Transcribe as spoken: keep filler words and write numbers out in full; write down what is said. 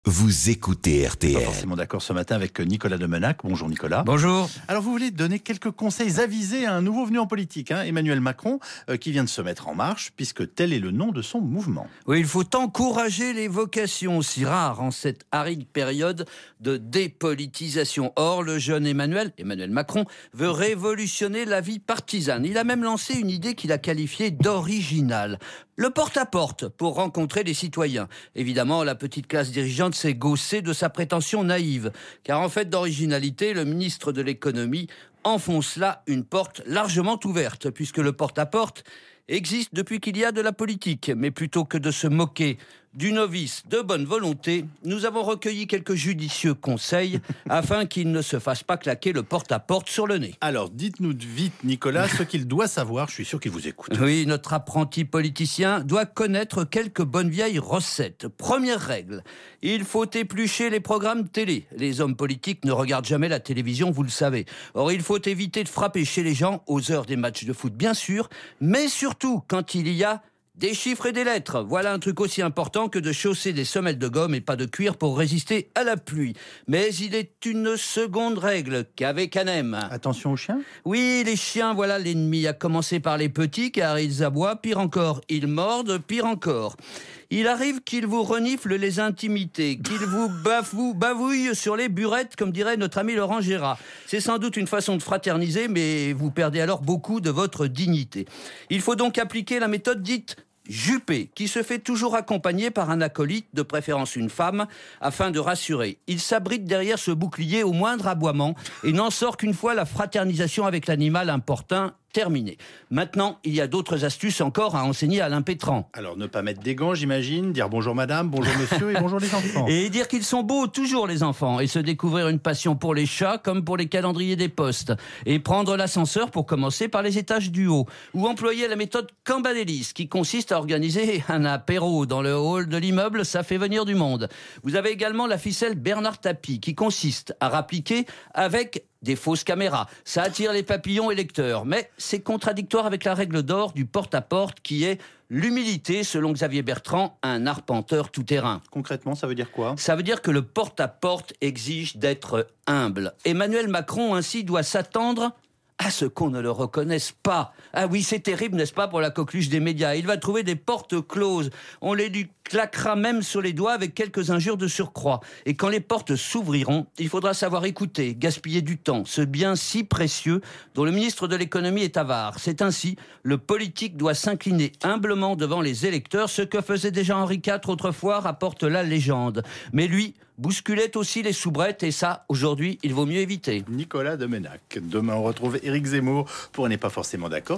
Vous écoutez R T Pas L. forcément d'accord ce matin avec Nicolas de Menac. Bonjour Nicolas. Bonjour. Alors vous voulez donner quelques conseils avisés à un nouveau venu en politique, hein, Emmanuel Macron, euh, qui vient de se mettre en marche, puisque tel est le nom de son mouvement. Oui, il faut encourager les vocations, si rares en cette aride période de dépolitisation. Or, le jeune Emmanuel, Emmanuel Macron, veut révolutionner la vie partisane. Il a même lancé une idée qu'il a qualifiée d'originale. Le porte-à-porte pour rencontrer les citoyens. Évidemment, la petite classe dirigeante s'est gaussée de sa prétention naïve. Car en fait d'originalité, le ministre de l'économie enfonce là une porte largement ouverte, puisque le porte-à-porte existe depuis qu'il y a de la politique. Mais plutôt que de se moquer du novice de bonne volonté, nous avons recueilli quelques judicieux conseils afin qu'il ne se fasse pas claquer le porte-à-porte sur le nez. Alors dites-nous vite Nicolas ce qu'il doit savoir, je suis sûr qu'il vous écoute. Oui, notre apprenti politicien doit connaître quelques bonnes vieilles recettes. Première règle, il faut éplucher les programmes télé. Les hommes politiques ne regardent jamais la télévision, vous le savez. Or, il faut éviter de frapper chez les gens aux heures des matchs de foot, bien sûr, mais surtout quand il y a des chiffres et des lettres. Voilà un truc aussi important que de chausser des semelles de gomme et pas de cuir pour résister à la pluie. Mais il est une seconde règle qu'avec un M. Attention aux chiens. Oui, les chiens, voilà l'ennemi. À commencer par les petits, car ils aboient. Pire encore, ils mordent. Pire encore. Il arrive qu'ils vous reniflent les intimités, qu'ils vous bafouent, bavouillent sur les burettes, comme dirait notre ami Laurent Gérard. C'est sans doute une façon de fraterniser, mais vous perdez alors beaucoup de votre dignité. Il faut donc appliquer la méthode dite Juppé, qui se fait toujours accompagner par un acolyte, de préférence une femme, afin de rassurer. Il s'abrite derrière ce bouclier au moindre aboiement et n'en sort qu'une fois la fraternisation avec l'animal importun terminée. Maintenant, il y a d'autres astuces encore à enseigner à l'impétrant. Alors ne pas mettre des gants, j'imagine, dire bonjour madame, bonjour monsieur et bonjour les enfants. Et dire qu'ils sont beaux toujours les enfants, et se découvrir une passion pour les chats comme pour les calendriers des postes. Et prendre l'ascenseur pour commencer par les étages du haut. Ou employer la méthode Cambadélis, qui consiste à organiser un apéro dans le hall de l'immeuble, ça fait venir du monde. Vous avez également la ficelle Bernard Tapie, qui consiste à rappliquer avec des fausses caméras. Ça attire les papillons électeurs, mais c'est contradictoire avec la règle d'or du porte-à-porte qui est l'humilité, selon Xavier Bertrand, un arpenteur tout-terrain. Concrètement, ça veut dire quoi? Ça veut dire que le porte-à-porte exige d'être humble. Emmanuel Macron, ainsi, doit s'attendre à ce qu'on ne le reconnaisse pas. Ah oui, c'est terrible, n'est-ce pas, pour la coqueluche des médias. Il va trouver des portes closes. On les lui claquera même sur les doigts avec quelques injures de surcroît. Et quand les portes s'ouvriront, il faudra savoir écouter, gaspiller du temps, ce bien si précieux dont le ministre de l'économie est avare. C'est ainsi, le politique doit s'incliner humblement devant les électeurs, ce que faisait déjà Henri quatre autrefois, rapporte la légende. Mais lui bousculait aussi les soubrettes et ça, aujourd'hui, il vaut mieux éviter. Nicolas de Menac. Demain, on retrouve Éric Zemmour pour On n'est pas forcément d'accord.